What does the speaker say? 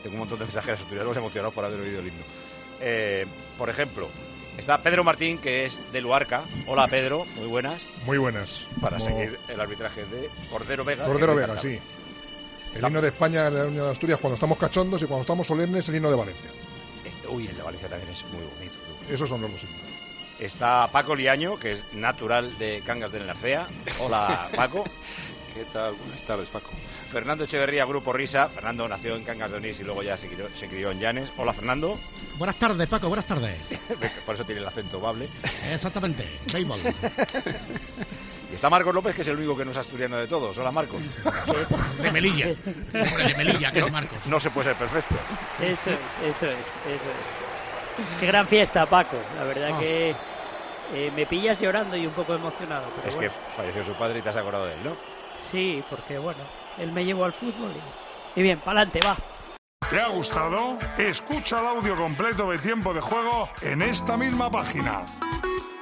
Tengo un montón de mensajes asturianos emocionados por haber oído el himno. Por ejemplo, está Pedro Martín, que es de Luarca. Hola, Pedro, muy buenas. Muy buenas. Para seguir el arbitraje de Cordero Vega. Cordero Vega, sí. El himno de España, el himno de Asturias, cuando estamos cachondos y cuando estamos solemnes, el himno de Valencia. Uy, el de Valencia también es muy bonito. Esos son los dos himnos. Está Paco Liaño, que es natural de Cangas de Narcea. Hola, Paco. ¿Qué tal? Buenas tardes, Paco. Fernando Echeverría, Grupo Risa. Fernando nació en Cangas de Onís y luego ya se crió en Llanes. Hola, Fernando. Buenas tardes, Paco, buenas tardes. Por eso tiene el acento bable. Exactamente, béisbol. Y está Marcos López, que es el único que no es asturiano de todos. Hola, Marcos. De Melilla. De Melilla, que es Marcos. No se puede ser perfecto. Eso es. Qué gran fiesta, Paco. La verdad que me pillas llorando y un poco emocionado. Pero es bueno. que falleció su padre y te has acordado de él, ¿no? Sí, porque bueno, él me llevó al fútbol y bien, pa'lante, va. ¿Te ha gustado? Escucha el audio completo de Tiempo de Juego en esta misma página.